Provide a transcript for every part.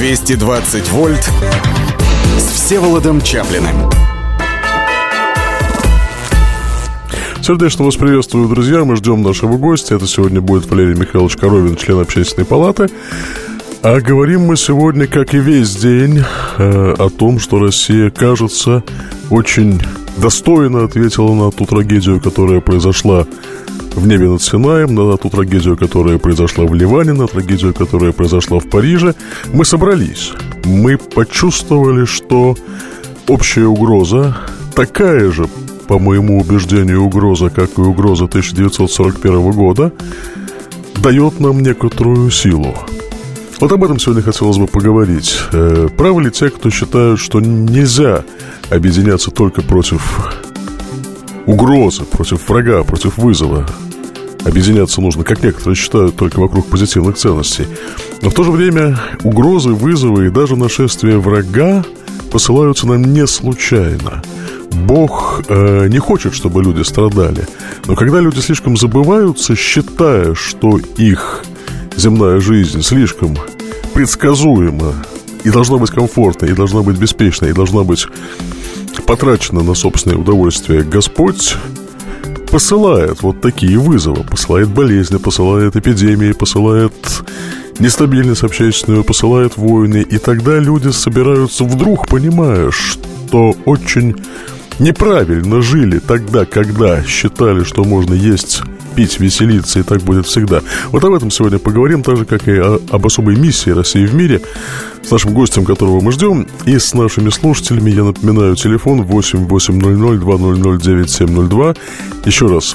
220 вольт с Всеволодом Чаплиным. Сердечно вас приветствую, друзья. Мы ждем нашего гостя. Это сегодня будет Валерий Михайлович Коровин, член Общественной палаты. А говорим мы сегодня, как и весь день, о том, что Россия, кажется, очень достойно ответила на ту трагедию, которая произошла в небе над Синаем, на ту трагедию, которая произошла в Ливане, на трагедию, которая произошла в Париже. Мы собрались. Мы почувствовали, что общая угроза такая же, по моему убеждению, угроза, как и угроза 1941 года, дает нам некоторую силу. Вот об этом сегодня хотелось бы поговорить. Правы ли те, кто считают, что нельзя объединяться только против угрозы, против врага, против вызова? Объединяться нужно, как некоторые считают, только вокруг позитивных ценностей. Но в то же время угрозы, вызовы и даже нашествия врага посылаются нам не случайно. Бог не хочет, чтобы люди страдали. Но когда люди слишком забываются, считая, что их земная жизнь слишком предсказуема и должна быть комфортной, и должна быть беспечной, и должна быть потрачена на собственное удовольствие, Господь посылает вот такие вызовы, посылает болезни, посылает эпидемии, посылает нестабильность общественную, посылает войны. И тогда люди собираются вдруг, понимая, что очень неправильно жили тогда, когда считали, что можно есть, пить, веселиться, и так будет всегда. Вот об этом сегодня поговорим, так же, как и об особой миссии России в мире, с нашим гостем, которого мы ждем, и с нашими слушателями. Я напоминаю, телефон 8-800-200-9702. Еще раз,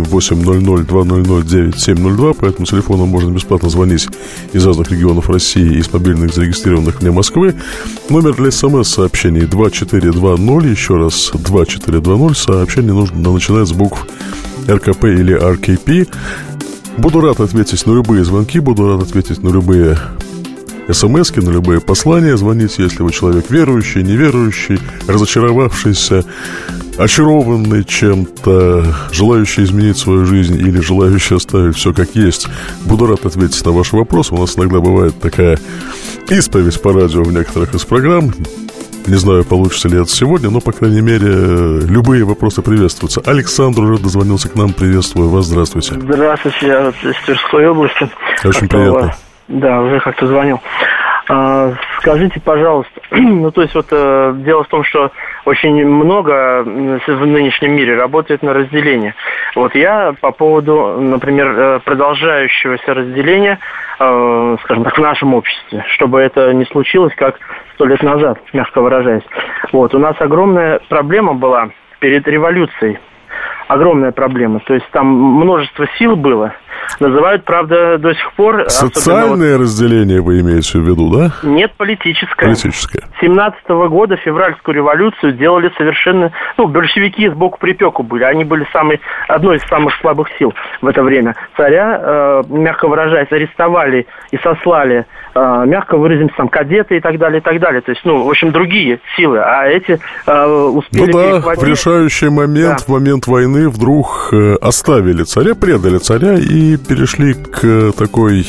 8-800-200-9702. По этому телефону можно бесплатно звонить из разных регионов России и из мобильных, зарегистрированных вне Москвы. Номер для СМС-сообщений 2420. Еще раз, 2420. Сообщение нужно начинать с букв РКП или РКП. Буду рад ответить на любые звонки, буду рад ответить на любые смски, на любые послания. Звоните, если вы человек верующий, неверующий, разочаровавшийся, очарованный чем-то, желающий изменить свою жизнь или желающий оставить все как есть. Буду рад ответить на ваши вопросы. У нас иногда бывает такая исповедь по радио в некоторых из программ. Не знаю, получится ли это сегодня, но, по крайней мере, любые вопросы приветствуются. Александр уже дозвонился к нам. Приветствую вас. Здравствуйте. Здравствуйте, я из Тверской области. Очень приятно. Да, уже как-то звонил. Скажите, пожалуйста, дело в том, что очень много в нынешнем мире работает на разделение. Вот я по поводу, например, продолжающегося разделения, скажем так, в нашем обществе, чтобы это не случилось, как 100 лет назад, мягко выражаясь. Вот, у нас огромная проблема была перед революцией. Огромная проблема. То есть там множество сил было. Называют, правда, до сих пор... Социальное разделение вы имеете в виду, да? Нет, политическое. Политическое. 17-го года февральскую революцию делали совершенно... большевики сбоку припеку были. Они были одной из самых слабых сил в это время. Царя, мягко выражаясь, арестовали и сослали, мягко выразимся, кадеты и так далее, и так далее. То есть, в общем, другие силы. А эти успели перехватить... в решающий момент, в момент войны вдруг оставили царя, предали царя и перешли к такой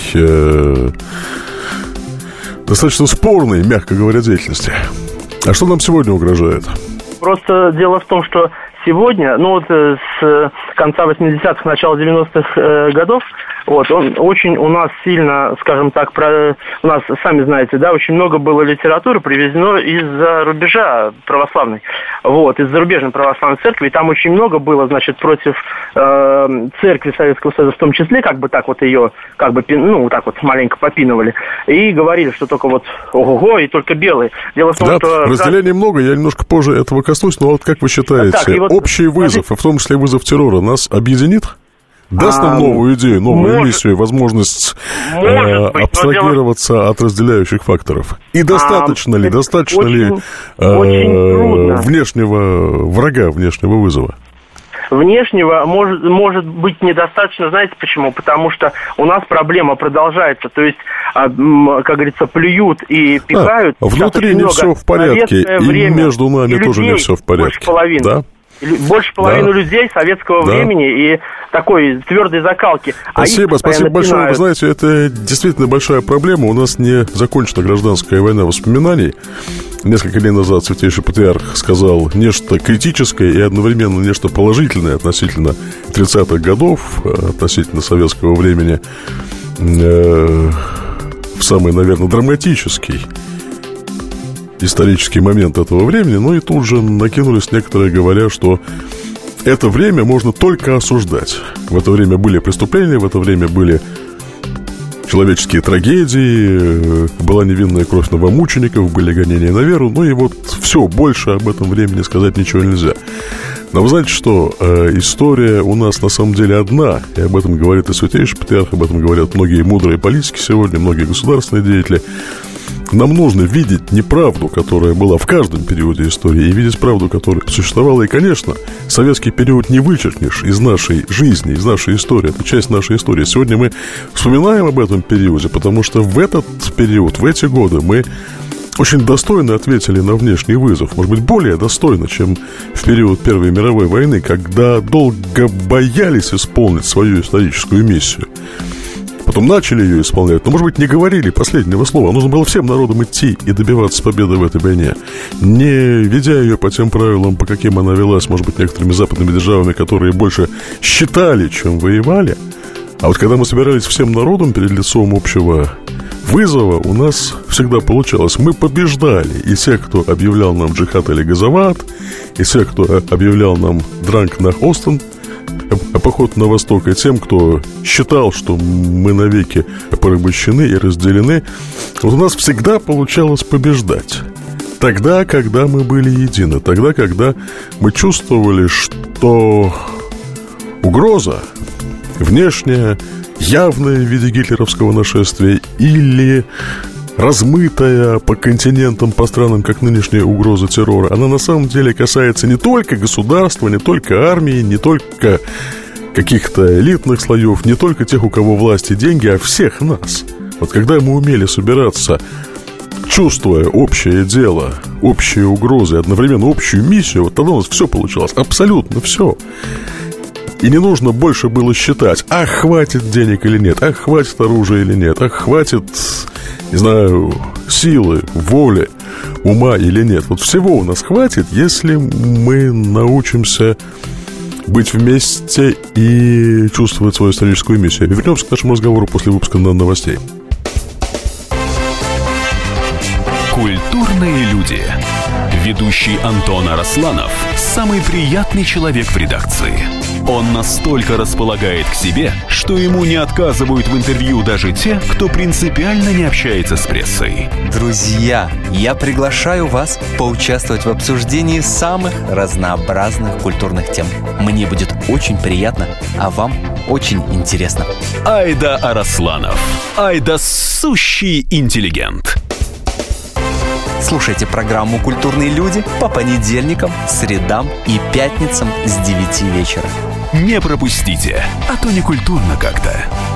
достаточно спорной, мягко говоря, деятельности. А что нам сегодня угрожает? Просто дело в том, что сегодня, с конца 80-х, начала 90-х годов, он очень у нас сильно, скажем так, у нас, сами знаете, да, очень много было литературы привезено из-за рубежа православной, из зарубежной православной церкви, и там очень много было, против церкви Советского Союза, в том числе, ее, маленько попинывали, и говорили, что только ого-го, и только белые. Дело в том, что... разделений много, я немножко позже этого коснусь, но как вы считаете, общий вызов, в том числе вызов террора, нас объединит? Даст нам новую идею, новую миссию, возможность абстрагироваться от разделяющих факторов? И достаточно ли внешнего врага, внешнего вызова? Внешнего может быть недостаточно, знаете почему? Потому что у нас проблема продолжается, то есть, как говорится, плюют и пихают. Внутри не все в порядке, и между нами тоже не все в порядке. Больше половины. Да? Больше половины людей советского времени и такой твердой закалки. Спасибо большое. Вы знаете, это действительно большая проблема. У нас не закончена гражданская война воспоминаний. Несколько дней назад Святейший Патриарх сказал нечто критическое и одновременно нечто положительное относительно 30-х годов, относительно советского времени, в самый, наверное, драматический исторический момент этого времени. Ну и тут же накинулись некоторые, говоря, что это время можно только осуждать. В это время были преступления, в это время были человеческие трагедии, была невинная кровь новомучеников, были гонения на веру. Ну и вот все, больше об этом времени сказать ничего нельзя. Но вы знаете, что история у нас на самом деле одна, и об этом говорит и Святейший Патриарх, об этом говорят многие мудрые политики сегодня, многие государственные деятели. Нам нужно видеть неправду, которая была в каждом периоде истории, и видеть правду, которая существовала. И, конечно, советский период не вычеркнешь из нашей жизни, из нашей истории. Это часть нашей истории. Сегодня мы вспоминаем об этом периоде, потому что в этот период, в эти годы мы очень достойно ответили на внешний вызов. Может быть, более достойно, чем в период Первой мировой войны, когда долго боялись исполнить свою историческую миссию. Потом начали ее исполнять, но, может быть, не говорили последнего слова. Нужно было всем народам идти и добиваться победы в этой войне, не ведя ее по тем правилам, по каким она велась, может быть, некоторыми западными державами, которые больше считали, чем воевали. А вот когда мы собирались всем народом перед лицом общего вызова, у нас всегда получалось. Мы побеждали. И те, кто объявлял нам джихад или газоват, и те, кто объявлял нам дранг на Остен, поход на восток, и тем, кто считал, что мы навеки порабощены и разделены, вот у нас всегда получалось побеждать. Тогда, когда мы были едины, тогда, когда мы чувствовали, что угроза внешняя, явная в виде гитлеровского нашествия или размытая по континентам, по странам, как нынешняя угроза террора, она на самом деле касается не только государства, не только армии, не только каких-то элитных слоев, не только тех, у кого власть и деньги, а всех нас. Вот когда мы умели собираться, чувствуя общее дело, общие угрозы, одновременно общую миссию, вот тогда у нас все получалось, абсолютно все. И не нужно больше было считать, ах, хватит денег или нет, ах, хватит оружия или нет, ах, хватит, не знаю, силы, воли, ума или нет. Вот всего у нас хватит, если мы научимся быть вместе и чувствовать свою историческую миссию. Вернемся к нашему разговору после выпуска новостей. Культурные люди. Ведущий Антон Арасланов – самый приятный человек в редакции. Он настолько располагает к себе, что ему не отказывают в интервью даже те, кто принципиально не общается с прессой. Друзья, я приглашаю вас поучаствовать в обсуждении самых разнообразных культурных тем. Мне будет очень приятно, а вам очень интересно. Айда Арасланов. Айда сущий интеллигент. Слушайте программу «Культурные люди» по понедельникам, средам и пятницам с 9 вечера. Не пропустите, а то не культурно как-то.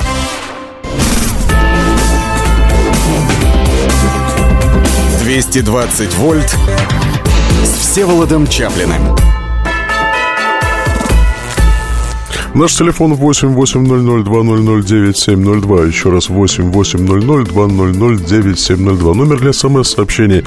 «220 вольт» с Всеволодом Чаплиным. Наш телефон 88002009702. Еще раз 88002009702. Номер для СМС-сообщений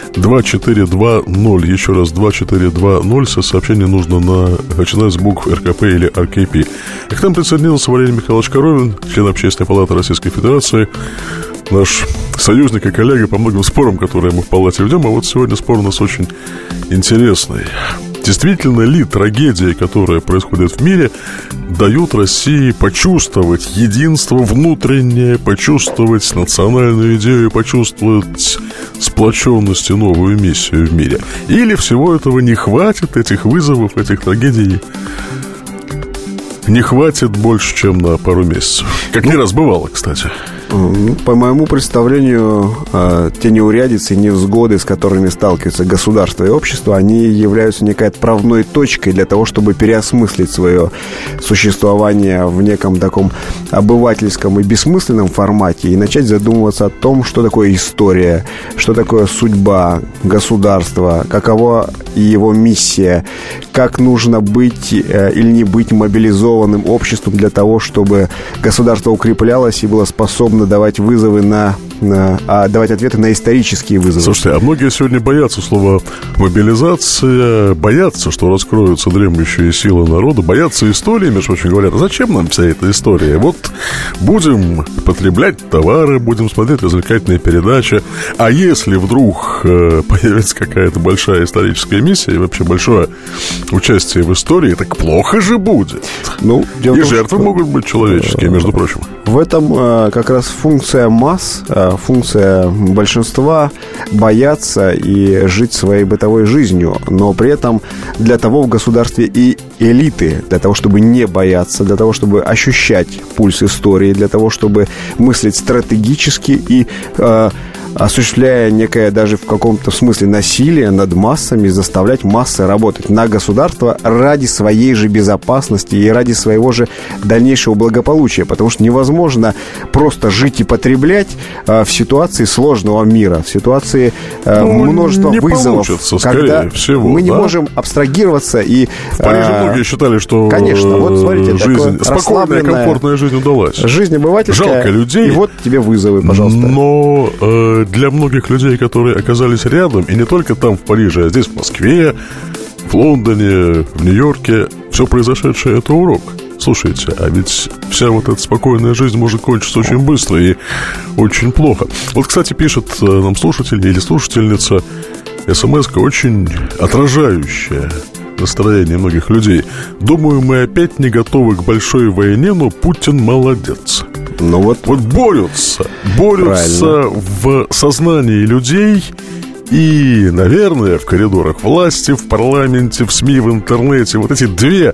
2420. Еще раз 2420. Сообщение нужно начинать с букв РКП или РКП. А к нам присоединился Валерий Михайлович Коровин, член Общественной палаты Российской Федерации, наш союзник и коллега по многим спорам, которые мы в палате ведем. А вот сегодня спор у нас очень интересный. Действительно ли трагедии, которые происходят в мире, дают России почувствовать единство внутреннее, почувствовать национальную идею, почувствовать сплоченность и новую миссию в мире? Или всего этого не хватит, этих вызовов, этих трагедий не хватит больше, чем на пару месяцев? Как не раз бывало, кстати. По моему представлению, те неурядицы и невзгоды, с которыми сталкиваются государство и общество, они являются некой отправной точкой для того, чтобы переосмыслить свое существование в неком таком обывательском и бессмысленном формате и начать задумываться о том, что такое история, что такое судьба государства, какова его миссия, как нужно быть или не быть мобилизованным обществом для того, чтобы государство укреплялось и было способно давать вызовы давать ответы на исторические вызовы. Слушайте, а многие сегодня боятся слова мобилизация, боятся, что раскроются дремлющие силы народа, боятся истории, между прочим, говорят, а зачем нам вся эта история? Вот будем потреблять товары, будем смотреть развлекательные передачи, а если вдруг появится какая-то большая историческая миссия и вообще большое участие в истории, так плохо же будет. И жертвы могут быть человеческие, между прочим. В этом как раз функция масс, функция большинства бояться и жить своей бытовой жизнью. Но при этом для того в государстве и элиты, для того, чтобы не бояться, для того, чтобы ощущать пульс истории, для того, чтобы мыслить стратегически и осуществляя некое даже в каком-то смысле насилие над массами, заставлять массы работать на государство ради своей же безопасности и ради своего же дальнейшего благополучия. Потому что невозможно просто жить и потреблять в ситуации сложного мира, в ситуации множества вызовов, когда всего, мы не можем абстрагироваться и... В Париже многие считали, что конечно, вот смотрите, спокойная, комфортная жизнь удалась. Жизнь обывательская. Жалко людей. И вот тебе вызовы, пожалуйста. Но для многих людей, которые оказались рядом, и не только там, в Париже, а здесь, в Москве, в Лондоне, в Нью-Йорке, все произошедшее — это урок. Слушайте, а ведь вся вот эта спокойная жизнь может кончиться очень быстро и очень плохо. Вот, кстати, пишет нам слушатель или слушательница, смс-ка очень отражающая настроение многих людей. Думаю, мы опять не готовы к большой войне, но Путин молодец. Ну вот борются в сознании людей и, наверное, в коридорах власти, в парламенте, в СМИ, в интернете. Вот эти две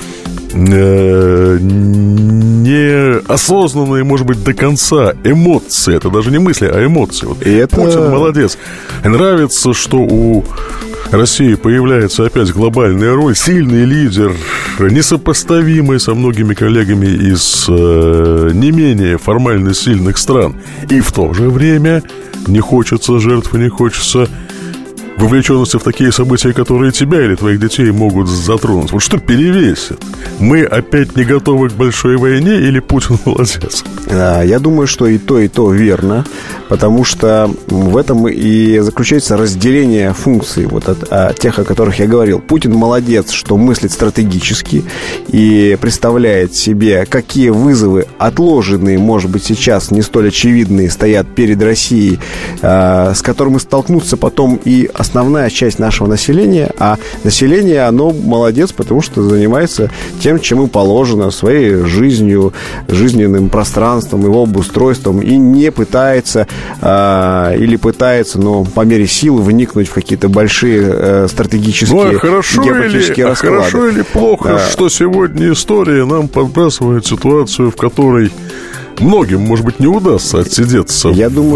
неосознанные, может быть, до конца эмоции. Это даже не мысли, а эмоции. Вот Путин молодец. И нравится, что у России появляется опять глобальная роль, сильный лидер, несопоставимый со многими коллегами из не менее формально сильных стран. И в то же время не хочется жертв, не хочется вовлеченности в такие события, которые тебя или твоих детей могут затронуть. Вот что перевесит? Мы опять не готовы к большой войне или Путин молодец? Я думаю, что и то верно, потому что в этом и заключается разделение функций вот от тех, о которых я говорил. Путин молодец, что мыслит стратегически и представляет себе, какие вызовы отложенные, может быть, сейчас не столь очевидные, стоят перед Россией, с которыми столкнутся потом и основная часть нашего населения. А население, оно молодец, потому что занимается тем, чем и положено, своей жизнью, жизненным пространством, его обустройством, и не пытается или пытается, но по мере сил вникнуть в какие-то большие стратегические геополитические расклады. Хорошо или плохо, что сегодня история нам подбрасывает ситуацию, в которой многим, может быть, не удастся отсидеться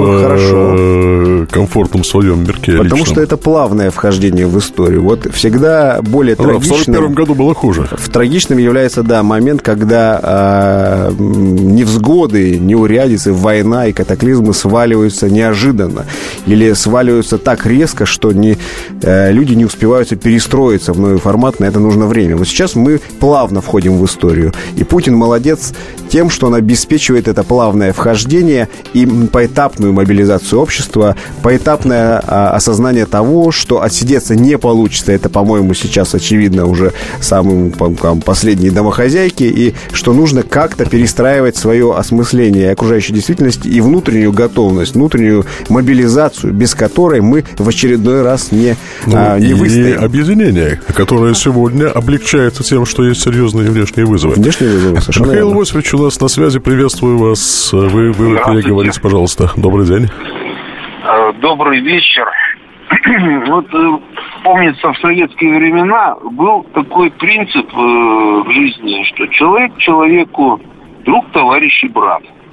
в комфортном своем мирке. Потому что это плавное вхождение в историю. Вот всегда более трагичным... В 1941 году было хуже. Трагичным является, момент, когда невзгоды, неурядицы, война и катаклизмы сваливаются неожиданно. Или сваливаются так резко, что люди не успевают перестроиться в новый формат. На это нужно время. Вот сейчас мы плавно входим в историю. И Путин молодец тем, что он обеспечивает это плавное вхождение и поэтапную мобилизацию общества, поэтапное осознание того, что отсидеться не получится. Это, по-моему, сейчас очевидно уже самым последней домохозяйке, и что нужно как-то перестраивать свое осмысление окружающей действительности и внутреннюю готовность, внутреннюю мобилизацию, без которой мы в очередной раз не выстоим. И объединение, которое сегодня облегчается тем, что есть серьезные внешние вызовы. Внешние вызовы, совершенно Михаил верно. Иосифович у нас на связи. Приветствую вас. Вы говорите, пожалуйста. Добрый день. Добрый вечер. Вот помнится, в советские времена был такой принцип в жизни, что человек человеку друг, товарищ и брат.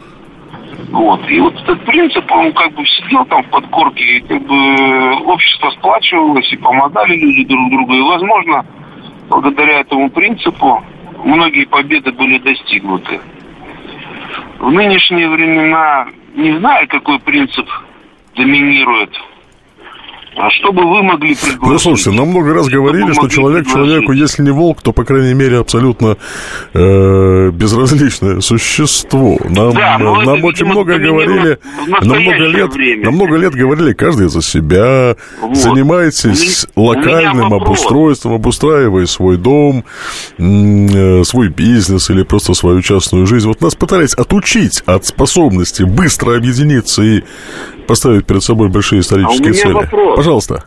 Вот. И вот этот принцип, он как бы сидел там в подкорке, и как бы общество сплачивалось, и помогали люди друг другу. И, возможно, благодаря этому принципу многие победы были достигнуты. В нынешние времена не знаю, какой принцип доминирует. А что бы вы могли предложить? Ну, слушайте, нам много раз говорили, что человек человеку, если не волк, то, по крайней мере, абсолютно безразличное существо. Нам очень много говорили, на много лет говорили, каждый за себя, вот. Занимайтесь локальным обустройством, обустраивая свой дом, свой бизнес или просто свою частную жизнь. Вот нас пытались отучить от способности быстро объединиться и поставить перед собой большие исторические цели. Вопрос. Пожалуйста.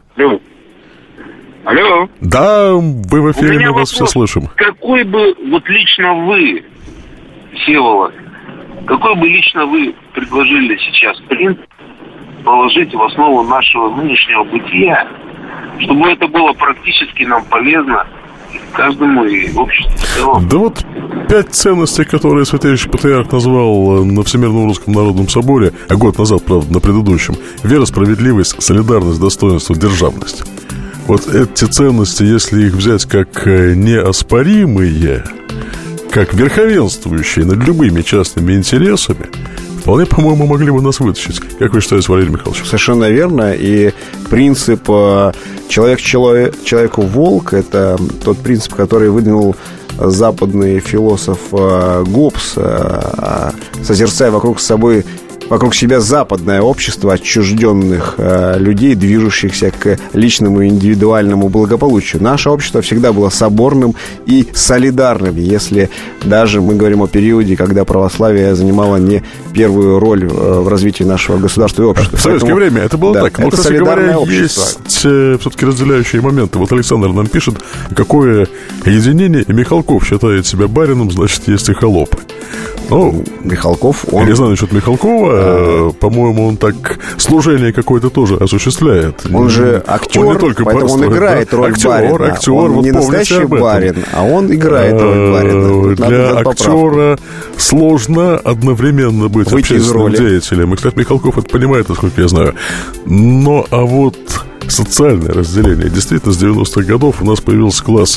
Алло. Да, вы в эфире, мы вас все слышим. Какой бы, вот лично вы, Всеволод, какой бы лично вы предложили сейчас принцип положить в основу нашего нынешнего бытия, чтобы это было практически нам полезно каждому и обществу в целом? Да вот 5 ценностей, которые Святейший Патриарх назвал на Всемирном Русском Народном Соборе, а год назад, правда, на предыдущем: вера, справедливость, солидарность, достоинство, державность. Вот эти ценности, если их взять как неоспоримые, как верховенствующие над любыми частными интересами, вполне, по-моему, могли бы нас вытащить. Как вы считаете, Валерий Михайлович? Совершенно верно. И принцип «человек человеку волк» — это тот принцип, который выдвинул западный философ Гоббс, созерцая вокруг себя западное общество отчужденных людей, движущихся к личному и индивидуальному благополучию. Наше общество всегда было соборным и солидарным, если даже мы говорим о периоде, когда православие занимало не первую роль в развитии нашего государства и общества. В советское время это было так. Но, это кстати солидарное говоря, общество. Есть все-таки разделяющие моменты. Вот Александр нам пишет, какое единение, и Михалков считает себя барином, значит, есть и холопы. Ну, Михалков, он... Я не знаю насчет Михалкова, по-моему, он так служение какое-то тоже осуществляет. Он же актер, он не только поэтому пастор, он играет роль барина. Актер, он вот не настоящий барин, а он играет роль барина. Для актера сложно одновременно быть выйти общественным деятелем. И, кстати, Михалков это понимает, насколько я знаю. Но, а вот социальное разделение. Действительно, с 90-х годов у нас появился класс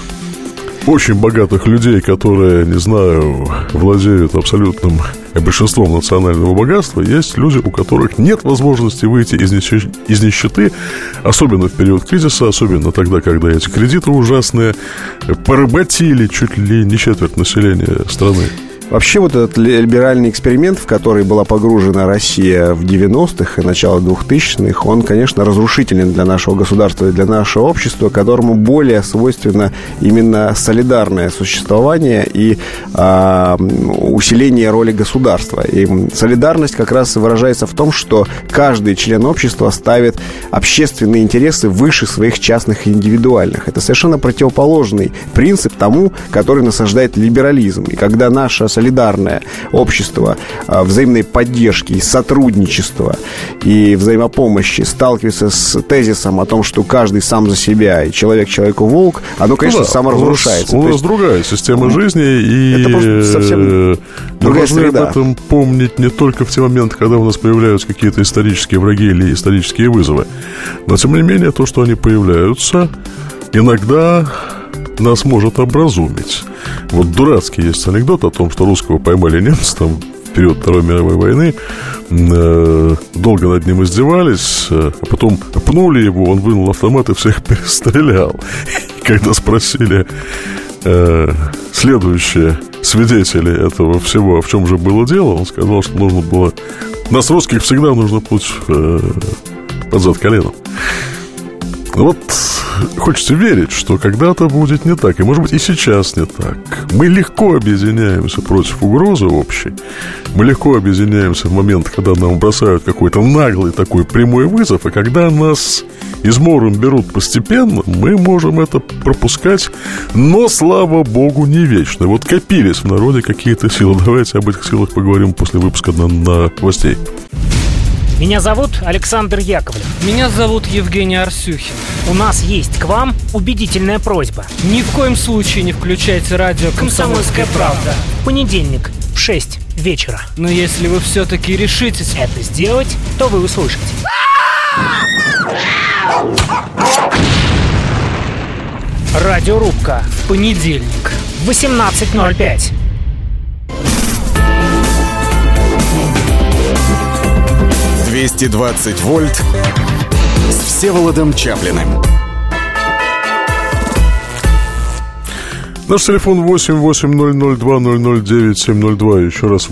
очень богатых людей, которые, не знаю, владеют абсолютным большинством национального богатства. Есть люди, у которых нет возможности выйти из нищеты, особенно в период кризиса, особенно тогда, когда эти кредиты ужасные поработили чуть ли не четверть населения страны. Вообще вот этот либеральный эксперимент, в который была погружена Россия в 90-х и начало 2000-х, он, конечно, разрушителен для нашего государства и для нашего общества, которому более свойственно именно солидарное существование и усиление роли государства. И солидарность как раз выражается в том, что каждый член общества ставит общественные интересы выше своих частных и индивидуальных. Это совершенно противоположный принцип тому, который насаждает либерализм. И когда наша солидарное общество взаимной поддержки, сотрудничества и взаимопомощи сталкивается с тезисом о том, что каждый сам за себя и человек человеку волк, оно, конечно, саморазрушается. У нас другая система жизни, и это просто совсем другая среда. Об этом помнить не только в те моменты, когда у нас появляются какие-то исторические враги или исторические вызовы, но, тем не менее, то, что они появляются, иногда нас может образумить. Вот дурацкий есть анекдот о том, что русского поймали немцы там в период Второй мировой войны, долго над ним издевались, а потом пнули его, он вынул автомат и всех перестрелял. И когда спросили следующие свидетели этого всего, в чем же было дело, он сказал, что нужно было... Нас, русских, всегда нужно путь под зад коленом. Вот хочется верить, что когда-то будет не так, и, может быть, и сейчас не так. Мы легко объединяемся против угрозы общей. Мы легко объединяемся в момент, когда нам бросают какой-то наглый такой прямой вызов, и когда нас измором берут постепенно, мы можем это пропускать, но, слава богу, не вечно. Вот копились в народе какие-то силы. Давайте об этих силах поговорим после выпуска новостей. Меня зовут Александр Яковлев. Меня зовут Евгений Арсюхин. У нас есть к вам убедительная просьба. Ни в коем случае не включайте радио «Комсомольская правда». В понедельник в 6. вечера. Но если вы все-таки решитесь это сделать, то вы услышите. Радиорубка. В понедельник. 18:05. «220 вольт» с Всеволодом Чаплиным. Наш телефон 88002009702. Еще раз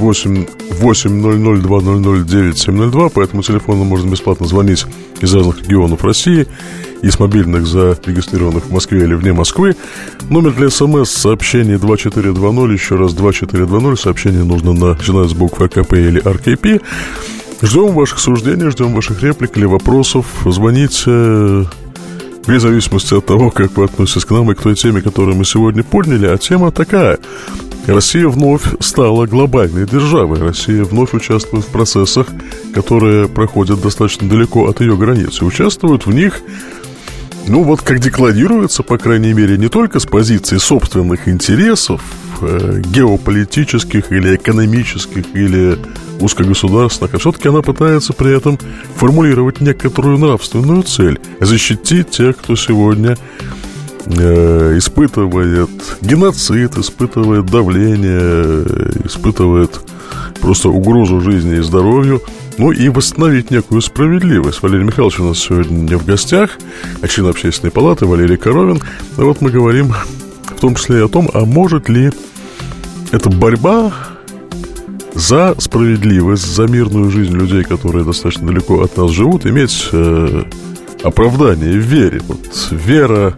88002009702. По этому телефону можно бесплатно звонить из разных регионов России и с мобильных, зарегистрированных в Москве или вне Москвы. Номер для СМС сообщение 2420. Еще раз 2420. Сообщение нужно начинать с букв РКП или РКП. Ждем ваших суждений, ждем ваших реплик или вопросов. Звоните вне зависимости от того, как вы относитесь к нам и к той теме, которую мы сегодня подняли. А тема такая. Россия вновь стала глобальной державой. Россия вновь участвует в процессах, которые проходят достаточно далеко от ее границ. И участвуют в них, ну вот как декларируется, по крайней мере, не только с позиции собственных интересов, геополитических или экономических, или узкогосударственных, а все-таки она пытается при этом формулировать некоторую нравственную цель – защитить тех, кто сегодня испытывает геноцид, испытывает давление, испытывает просто угрозу жизни и здоровью, ну и восстановить некую справедливость. Валерий Михайлович у нас сегодня в гостях, член Общественной палаты Валерий Коровин. И вот мы говорим в том числе и о том, а может ли эта борьба за справедливость, за мирную жизнь людей, которые достаточно далеко от нас живут, иметь оправдание в вере. Вот вера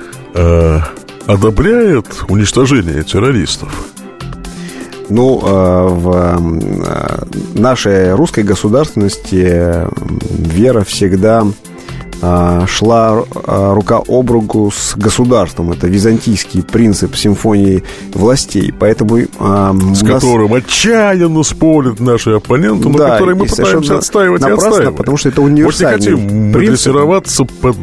одобряет уничтожение террористов? Ну, в нашей русской государственности вера всегда шла рука об руку с государством. Это византийский принцип симфонии властей. Поэтому с которым отчаянно спорят наши оппоненты, но который мы пытаемся отстаивать и отстаивать. Потому что это универсальный принцип. Мы не хотим дрессироваться под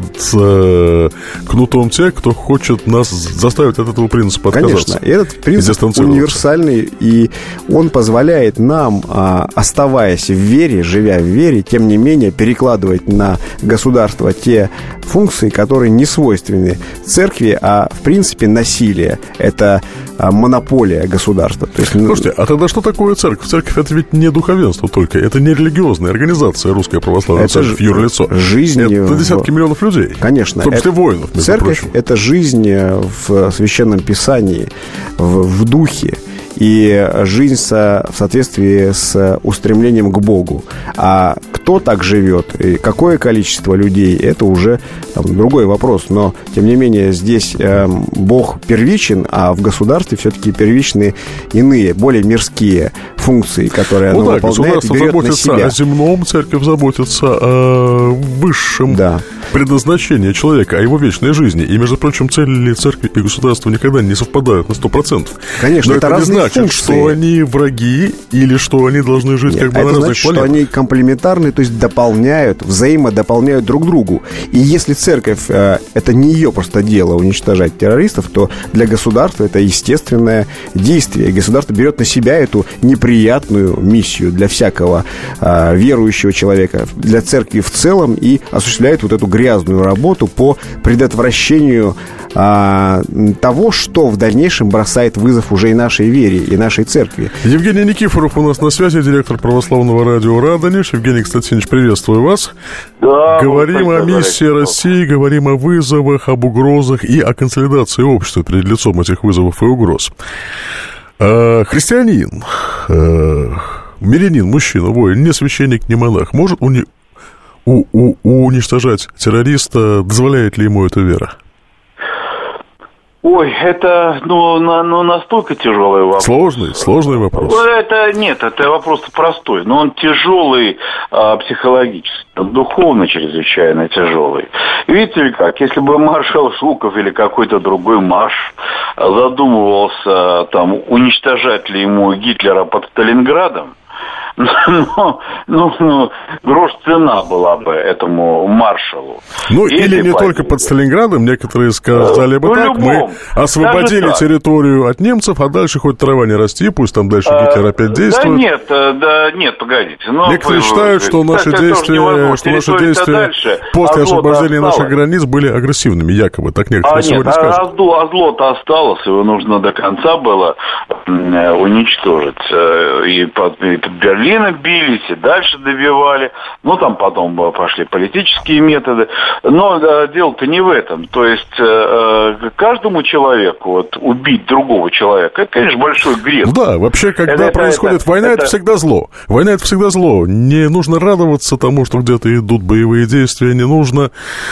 кнутом тех, кто хочет нас заставить от этого принципа отказаться. Конечно, этот принцип универсальный, и он позволяет нам, оставаясь в вере, живя в вере, тем не менее перекладывать на государство те функции, которые не свойственны церкви, а в принципе насилие. Это монополия государства. То есть, слушайте, а тогда что такое церковь? Церковь — это ведь не духовенство только, это не религиозная организация, Русская Православная Церковь, юрлицо. Жизнь это десятки миллионов людей. Конечно. В том числе воинов, между церковь прочим. Это жизнь в Священном Писании, в духе. И жизнь в соответствии с устремлением к Богу. А кто так живет и какое количество людей, это уже другой вопрос. Но, тем не менее, здесь Бог первичен, а в государстве все-таки первичны иные, более мирские функции, которые оно выполняет и берет на себя. Государство заботится о земном, церковь заботится о высшем предназначении человека, о его вечной жизни. И, между прочим, цели церкви и государства никогда не совпадают на 100%. Конечно, но это не разные значит, функции. что они враги или что они должны жить как бы на разных значит, планетах. что они комплементарны, то есть дополняют, взаимодополняют друг другу. И если церковь, это не ее просто дело уничтожать террористов, то для государства это естественное действие. Государство берет на себя эту неприятную миссию для всякого верующего человека, для церкви в целом, и осуществляет вот эту грязную работу по предотвращению того, что в дальнейшем бросает вызов уже и нашей вере, и нашей церкви. Евгений Никифоров у нас на связи, директор православного радио «Радонеж». Евгений Константинович, приветствую вас. Да, говорим о миссии России, говорим о вызовах, об угрозах и о консолидации общества перед лицом этих вызовов и угроз. Христианин, мирянин, мужчина, воин, не священник, не монах, может уничтожать террориста, дозволяет ли ему эта вера? Ой, это, настолько тяжелый вопрос. Сложный вопрос. Это вопрос простой, но он тяжелый психологически, духовно чрезвычайно тяжелый. Видите ли как, если бы маршал Жуков или какой-то другой марш задумывался, уничтожать ли ему Гитлера под Сталинградом, грош цена была бы этому маршалу. Ну, или не только под Сталинградом, некоторые сказали бы так, мы освободили территорию от немцев, а дальше хоть трава не расти, пусть там дальше Гитлер опять действует. Нет, погодите. Некоторые считают, что наши действия после освобождения наших границ были агрессивными, якобы, так некоторые сегодня скажут. А зло-то осталось, его нужно до конца было уничтожить. И под Берлина бились, и дальше добивали. Ну, там потом пошли политические методы. Но дело-то не в этом. То есть каждому человеку вот, убить другого человека, это, конечно, большой грех. Да, вообще, когда происходит война, это всегда зло. Война — это всегда зло. Не нужно радоваться тому, что где-то идут боевые действия, не нужно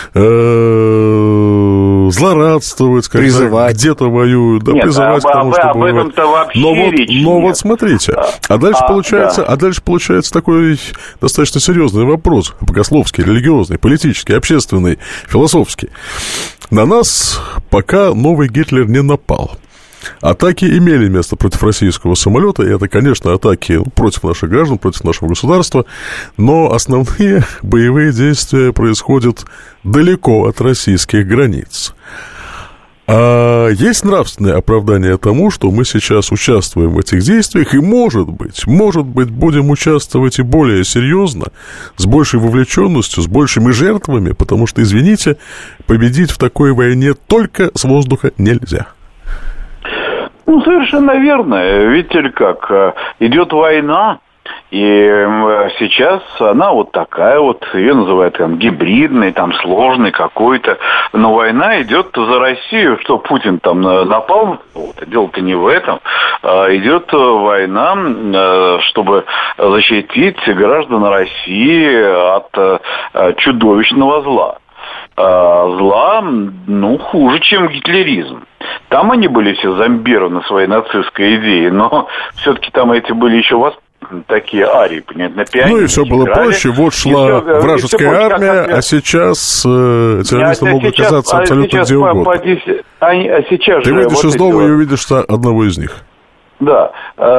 злорадствовать, когда призывать. Где-то воюют, да, призывать к тому, чтобы воевать. Но вот смотрите, а дальше получается такой достаточно серьезный вопрос, богословский, религиозный, политический, общественный, философский. На нас пока новый Гитлер не напал. Атаки имели место против российского самолета, и это, конечно, атаки против наших граждан, против нашего государства, но основные боевые действия происходят далеко от российских границ. А есть нравственное оправдание тому, что мы сейчас участвуем в этих действиях, и, может быть, будем участвовать и более серьезно, с большей вовлеченностью, с большими жертвами, потому что, извините, победить в такой войне только с воздуха нельзя. Ну, совершенно верно. Видите ли как, идет война, и сейчас она вот такая вот, ее называют там гибридной, там сложной какой-то, но война идет за Россию, что Путин там напал, дело-то не в этом, идет война, чтобы защитить граждан России от чудовищного зла. Зла, хуже, чем гитлеризм. Там они были все зомбированы своей нацистской идеей, но все-таки там эти были еще такие арии, понятно, на пианино. Ну и все было проще, вот шла вражеская армия, а сейчас террористы могут оказаться абсолютно где угодно. Ты выйдешь из дома и увидишь одного из них. Да,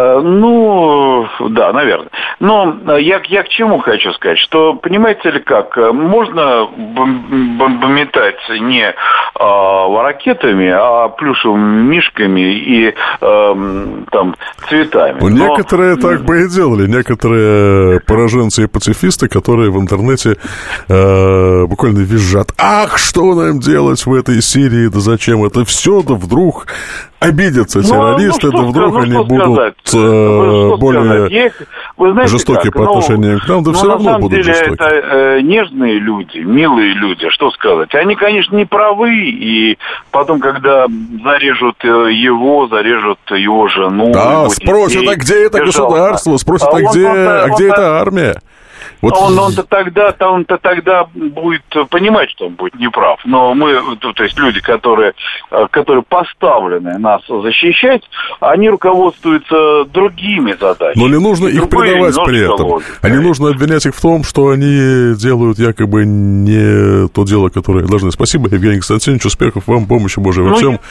да, наверное. Но я к чему хочу сказать, что, понимаете ли как, можно бомбить не ракетами, а плюшевыми мишками и там цветами. Некоторые так бы и делали, некоторые пораженцы и пацифисты, которые в интернете буквально визжат: ах, что нам делать в этой Сирии, да зачем это все, да вдруг обидятся террористы, да вдруг они будут более жестокие по отношению к нам, да все равно будут жестокие. На самом деле это нежные люди, милые люди, что сказать. Они, конечно, не правы, и потом, когда зарежут его жену... Да, спросят, а где это государство? Спросят, а где эта армия? Вот. Он-то тогда будет понимать, что он будет неправ. Но мы, то есть люди, которые поставлены нас защищать, они руководствуются другими задачами. Но не нужно их предавать при этом. А не нужно обвинять их в том, что они делают якобы не то дело, которое должны. Спасибо, Евгений Константинович, успехов вам, помощи Божией во всем.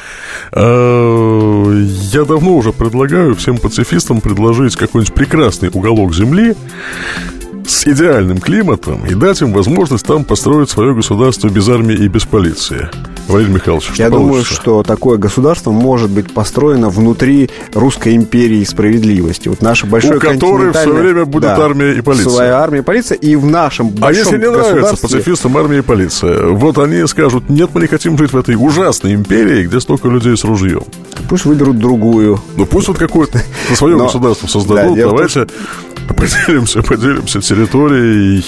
Я давно уже предлагаю всем пацифистам предложить какой-нибудь прекрасный уголок земли с идеальным климатом и дать им возможность там построить свое государство без армии и без полиции. Валерий Михайлович, что Я получится? думаю, что такое государство может быть построено внутри Русской империи справедливости. Вот наше большое у которой в свое время будет армия и полиция. Своя армия и полиция, и в нашем большом государстве... А если не нравится пацифистам армия и полиция? Вот они скажут: нет, мы не хотим жить в этой ужасной империи, где столько людей с ружьем. Пусть выберут другую. Ну пусть вот какое-то свое государство создадут. Да, давайте поделимся территорией,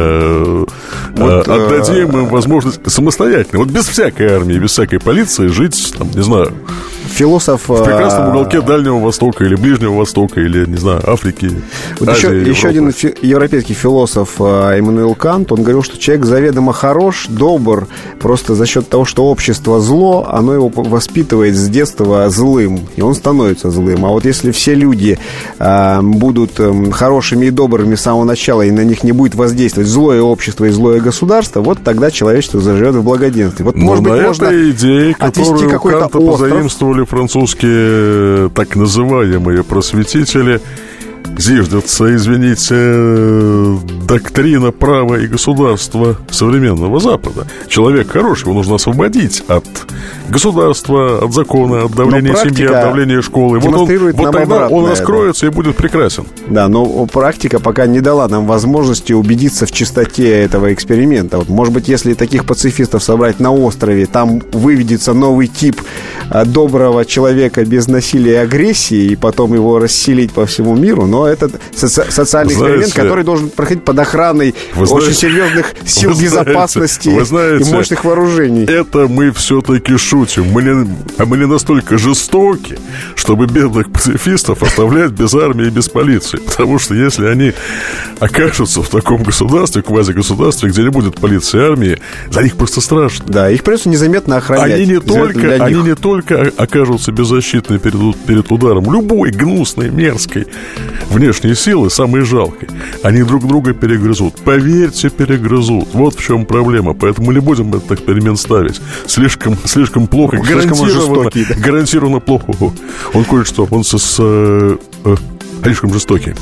отдадим им возможность самостоятельно, вот без всякой армии, без всякой полиции жить, там, не знаю, философ в прекрасном уголке Дальнего Востока или Ближнего Востока, или, не знаю, Африки, вот Азии, еще один европейский философ Иммануил Кант, он говорил, что человек заведомо хорош, добр, просто за счет того, что общество зло, оно его воспитывает с детства злым, и он становится злым. А вот если все люди будут хорошими и добрыми с самого начала, и на них не будет воздействовать злое общество и злое государство, вот тогда человечество заживет в благоденствии. Вот, может быть, можно идеи, которую у Канта позаимствовали французские так называемые просветители, зиждется, извините, доктрина права и государства современного Запада. Человек хороший, его нужно освободить от государства, от закона, от давления семьи, от давления школы. Вот тогда он раскроется и будет прекрасен. Да, но практика пока не дала нам возможности убедиться в чистоте этого эксперимента. Вот, может быть, если таких пацифистов собрать на острове, там выведется новый тип доброго человека без насилия и агрессии, и потом его расселить по всему миру. Но это социальный эксперимент, который должен проходить под охраной очень серьезных сил безопасности и мощных вооружений. Это мы все-таки шутим. Мы не настолько жестоки, чтобы бедных пацифистов оставлять без армии и без полиции. Потому что если они окажутся в таком государстве, квазигосударстве, где не будет полиции и армии, за них просто страшно. Да, их придется незаметно охранять. Они не только окажутся беззащитны перед ударом любой гнусной, мерзкой внешней силы, самой жалкой, они друг друга перегрызут. Поверьте, перегрызут. Вот в чем проблема. Поэтому мы не будем этот эксперимент ставить. Слишком плохо. Гарантированно плохо. Он кое-что. Он слишком жестокий.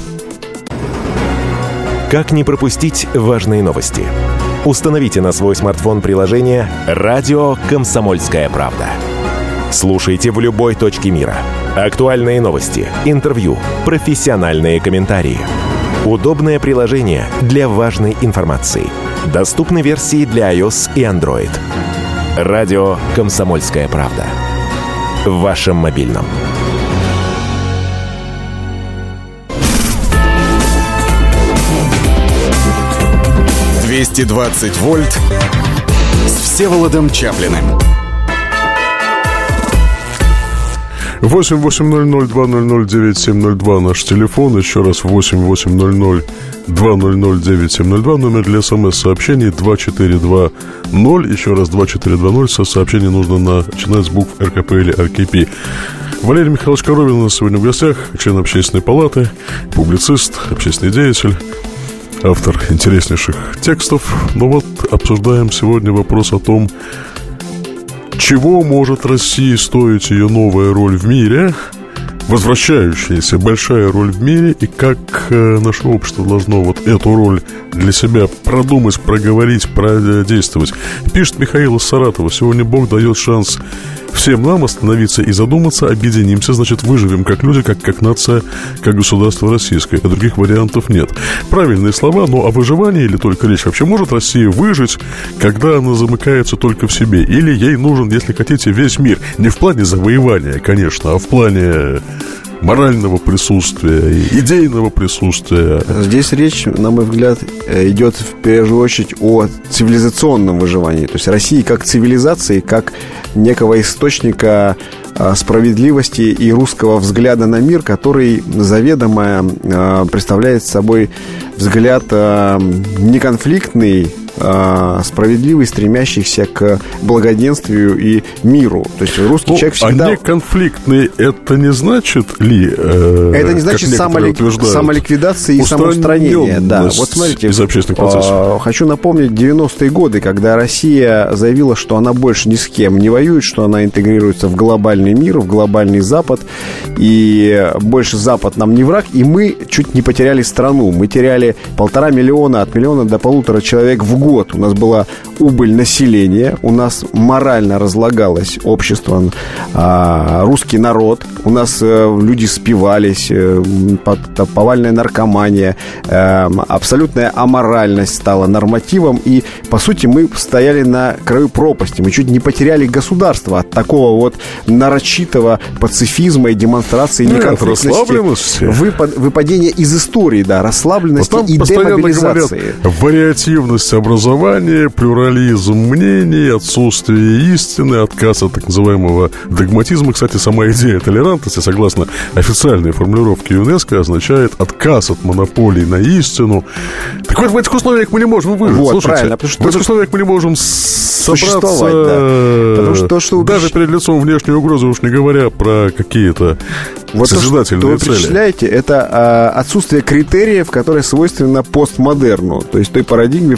Как не пропустить важные новости? Установите на свой смартфон приложение «Радио Комсомольская правда». Слушайте в любой точке мира. Актуальные новости, интервью, профессиональные комментарии. Удобное приложение для важной информации. Доступны версии для iOS и Android. «Радио Комсомольская правда». В вашем мобильном. «220 вольт» с Всеволодом Чаплиным. 8-800-200-9702 наш телефон. Еще раз 8-800-200-9702. Номер для СМС-сообщений 2420. Еще раз 2420. Со сообщения нужно начинать с букв РКП или РКП. Валерий Михайлович Коровин у нас сегодня в гостях. Член Общественной палаты, публицист, общественный деятель, автор интереснейших текстов. Но вот обсуждаем сегодня вопрос о том, чего может России стоить ее новая роль в мире, возвращающаяся большая роль в мире, и как наше общество должно вот эту роль для себя продумать, проговорить, продействовать. Пишет Михаил из Саратова: сегодня Бог дает шанс всем нам остановиться и задуматься, объединимся, значит, выживем как люди, как нация, как государство российское. А других вариантов нет. Правильные слова, но о выживании или только речь? Вообще может Россия выжить, когда она замыкается только в себе? Или ей нужен, если хотите, весь мир? Не в плане завоевания, конечно, а в плане морального присутствия, идейного присутствия. Здесь речь, на мой взгляд, идет в первую очередь о цивилизационном выживании. То есть России как цивилизации, как некого источника справедливости и русского взгляда на мир, который заведомо представляет собой взгляд неконфликтный, справедливый, стремящийся к благоденствию и миру. То есть русский человек всегда... А неконфликтный — это не значит ли... это не значит самоликвидации и самоустранения. Да. Вот смотрите, из общественных процессов. Хочу напомнить 90-е годы, когда Россия заявила, что она больше ни с кем не воюет, что она интегрируется в глобальный мир, в глобальный Запад, и больше Запад нам не враг, и мы чуть не потеряли страну. Мы теряли 1,5 миллиона, от миллиона до 1,5 человек в год. У нас была убыль населения, у нас морально разлагалось общество, русский народ, у нас люди спивались, повальная наркомания, абсолютная аморальность стала нормативом, и, по сути, мы стояли на краю пропасти. Мы чуть не потеряли государство от такого вот нарочитого пацифизма и демонстрации неконфликтности. Выпадение из истории, да, расслабленности и демобилизации. Вариативность образования, плюрализм мнений, отсутствие истины, отказ от так называемого догматизма. Кстати, сама идея толерантности, согласно официальной формулировке ЮНЕСКО, означает отказ от монополии на истину. Так вот, в этих условиях мы не можем выжить. Вот, слушайте, правильно, в этих условиях мы не можем собраться, да. Потому что даже перед лицом внешней угрозы, уж не говоря про какие-то вот созидательные цели. Вы перечисляете, это отсутствие критериев, которые свойственно постмодерну, то есть той парадигме, в которой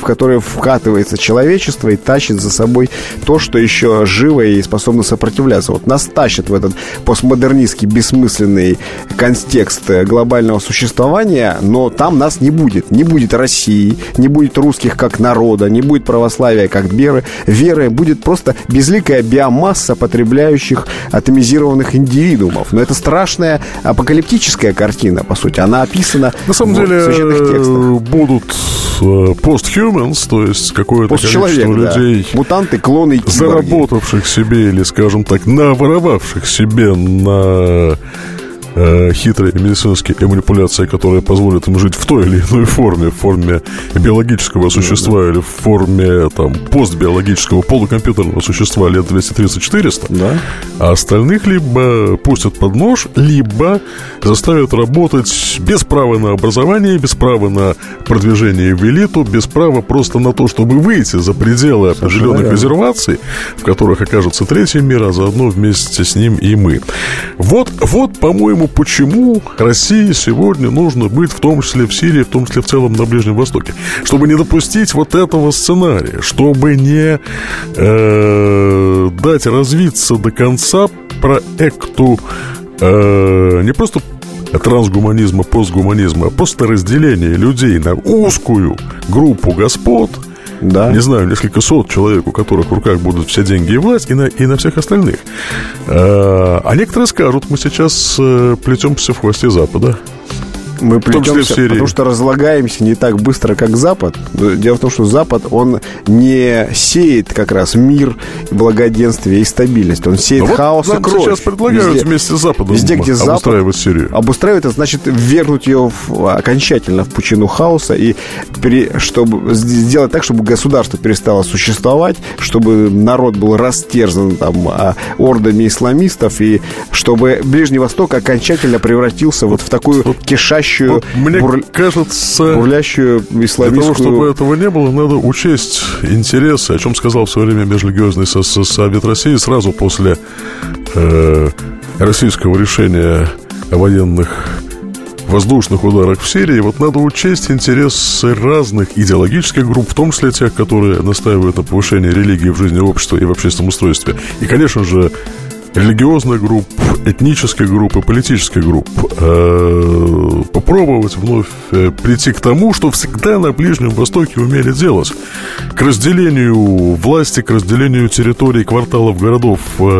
вкатывается человечество и тащит за собой то, что еще живо и способно сопротивляться. Вот нас тащит в этот постмодернистский бессмысленный контекст глобального существования, но там нас не будет. Не будет России, не будет русских как народа, не будет православия как веры. Будет просто безликая биомасса потребляющих атомизированных индивидуумов. Но это страшная апокалиптическая картина, по сути. Она описана на самом деле в священных текстах. Будут post-humans, то есть какое-то количество людей, да. Мутанты, клоны, киборги, заработавших себе или, скажем так, наворовавших себе на хитрые медицинские манипуляции, которые позволят им жить в той или иной форме, в форме биологического существа или в форме там, постбиологического полукомпьютерного существа лет 230-400, да. А остальных либо пустят под нож, либо заставят работать без права на образование, без права на продвижение в элиту, без права просто на то, чтобы выйти за пределы определенных резерваций, в которых окажется третий мир, а заодно вместе с ним и мы. Вот, по-моему, почему России сегодня нужно быть, в том числе в Сирии, в том числе в целом на Ближнем Востоке, чтобы не допустить вот этого сценария, чтобы не дать развиться до конца проекту не просто трансгуманизма, постгуманизма, а просто разделение людей на узкую группу господ. Да. Не знаю, несколько сот человек, у которых в руках будут все деньги и власть, и на всех остальных. А некоторые скажут, мы сейчас плетемся в хвосте Запада. Мы плетемся, потому что разлагаемся не так быстро, как Запад. Дело в том, что Запад, он не сеет как раз мир, благоденствие и стабильность. Он сеет хаос и кровь. Сейчас предлагают вместе с Западом где обустраивать Сирию. Обустраивать, это значит ввергнуть ее окончательно в пучину хаоса, и чтобы сделать так, чтобы государство перестало существовать, чтобы народ был растерзан там, ордами исламистов, и чтобы Ближний Восток окончательно превратился вот в такую кишащую, мне кажется, бурлящую исламистскую... Для того, чтобы этого не было, надо учесть интересы, о чем сказал в свое время Межрелигиозный Совет России сразу после российского решения о военных воздушных ударах в Сирии. Вот надо учесть интересы разных идеологических групп, в том числе тех, которые настаивают на повышении религии в жизни общества и в общественном устройстве. И, конечно же, религиозных групп, этнических групп и политических групп. Попробовать вновь прийти к тому, что всегда на Ближнем Востоке умели делать. К разделению власти, к разделению территорий, кварталов, городов.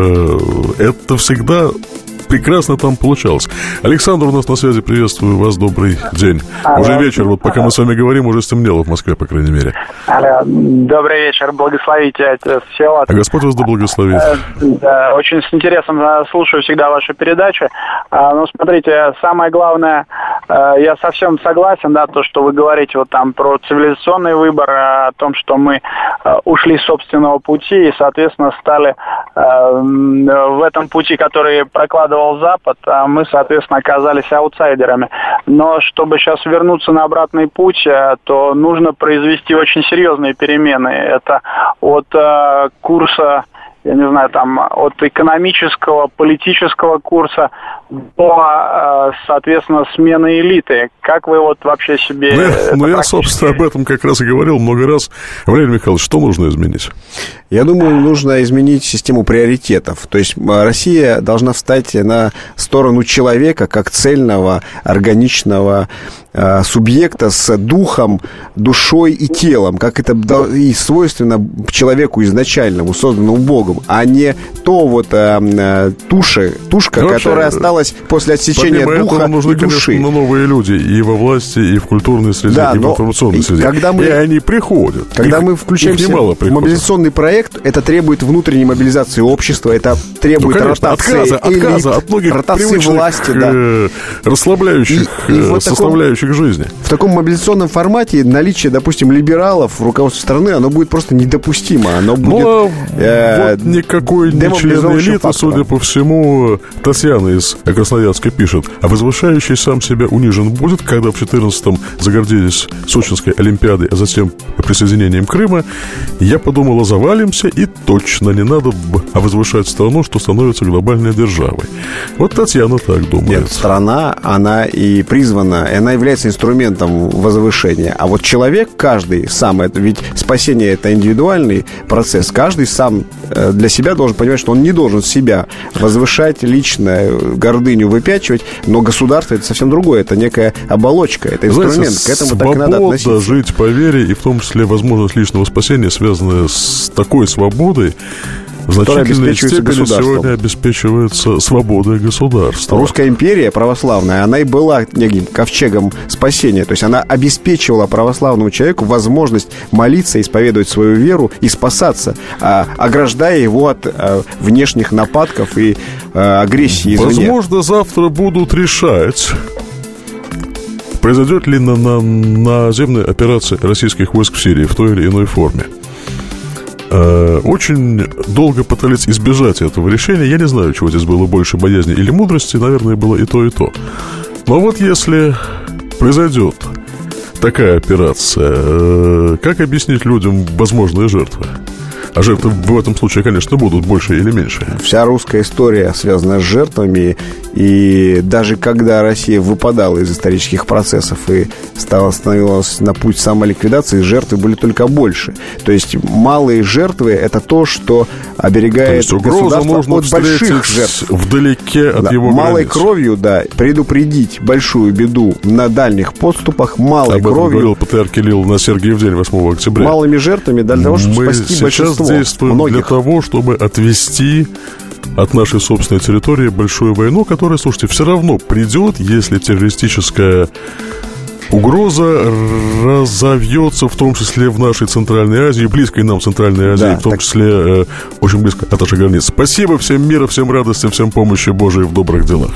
Это всегда прекрасно там получалось. Александр у нас на связи, приветствую вас, добрый день. Уже вечер, вот пока мы с вами говорим, уже стемнело в Москве, по крайней мере. Добрый вечер, благословите, отец Всеволод. А Господь вас да благословит. Да, очень с интересом слушаю всегда ваши передачи. Ну, смотрите, самое главное, я совсем согласен, да, то, что вы говорите вот там про цивилизационный выбор, о том, что мы ушли с собственного пути и, соответственно, стали в этом пути, который прокладывал Запад, а мы, соответственно, оказались аутсайдерами. Но чтобы сейчас вернуться на обратный путь, то нужно произвести очень серьезные перемены. Это от курса, я не знаю, там, от экономического, политического курса до, соответственно, смены элиты. Как вы вот вообще себе... я, собственно, об этом как раз и говорил много раз. Валерий Михайлович, что нужно изменить? Я думаю, нужно изменить систему приоритетов. То есть Россия должна встать на сторону человека как цельного, органичного субъекта с духом, душой и телом, как это и свойственно человеку изначальному, созданному Богом, а не то вот тушка, которая осталась после отсечения духа нужны, и души. Конечно, новые люди и во власти, и в культурной среде, и в информационной среде. И они приходят. Когда мы включаемся в мобилизационный проект, это требует внутренней мобилизации общества, это требует ротации элит, от многих ротации власти, расслабляющих составляющих жизни. В таком мобилизационном формате наличие, допустим, либералов в руководстве страны, оно будет просто недопустимо. Оно будет вот никакой не член элиты, судя по всему, Татьяна из Красноярска пишет: а возвышающий сам себя унижен будет, когда в 14-м загордились Сочинской Олимпиадой, а затем присоединением Крыма. Я подумала, завалимся, и точно не надо возвышать страну, что становится глобальной державой. Вот Татьяна так думает. Нет, страна, она и призвана, и она является является инструментом возвышения. А вот человек каждый сам, ведь спасение — это индивидуальный процесс. Каждый сам для себя должен понимать, что он не должен себя возвышать, лично гордыню выпячивать, но государство — это совсем другое. Это некая оболочка, это инструмент. К этому так и надо относиться. Свобода жить по вере, и в том числе возможность личного спасения, связанная с такой свободой, в значительной степени сегодня обеспечивается свободой государства. Русская империя православная, она и была неким ковчегом спасения. То есть она обеспечивала православному человеку возможность молиться, исповедовать свою веру и спасаться, ограждая его от внешних нападков и агрессии извне. Возможно, завтра будут решать, произойдет ли наземная операция российских войск в Сирии в той или иной форме. Очень долго пытались избежать этого решения. Я не знаю, чего здесь было больше, боязни или мудрости. Наверное, было и то, и то. Но вот если произойдет такая операция, как объяснить людям возможные жертвы? А жертвы в этом случае, конечно, будут больше или меньше. Вся русская история связана с жертвами. И даже когда Россия выпадала из исторических процессов и становилась на путь самоликвидации, жертвы были только больше. То есть малые жертвы — это то, что оберегает государство от больших жертв. Вдалеке от его малой границ. Кровью, предупредить большую беду на дальних подступах, малой кровью. Об этом говорил патриарх Кирилл на Сергиев день 8 октября. Малыми жертвами для того, чтобы спасти большинство. Мы сейчас действуем для того, чтобы отвести от нашей собственной территории большую войну, которая, слушайте, все равно придет, если террористическая угроза разовьется, в том числе в нашей Центральной Азии, близкой нам Центральной Азии, в том числе очень близко от наших границ. Спасибо, всем мира, всем радости, всем помощи Божией в добрых делах.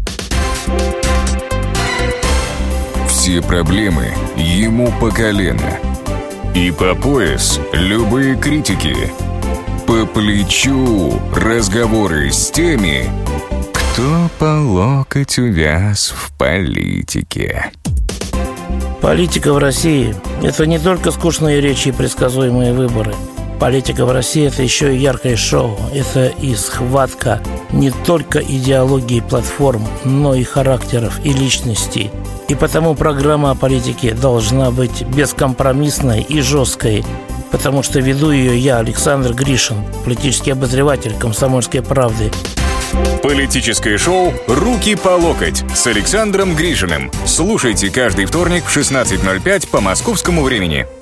Все проблемы ему по колено. И по пояс любые критики. По плечу разговоры с теми, кто по локоть увяз в политике. Политика в России – это не только скучные речи и предсказуемые выборы. Политика в России – это еще и яркое шоу. Это и схватка не только идеологии платформ, но и характеров и личностей. И потому программа о политике должна быть бескомпромиссной и жесткой, потому что веду ее я, Александр Гришин, политический обозреватель «Комсомольской правды». Политическое шоу «Руки по локоть» с Александром Гришиным. Слушайте каждый вторник в 16:05 по московскому времени.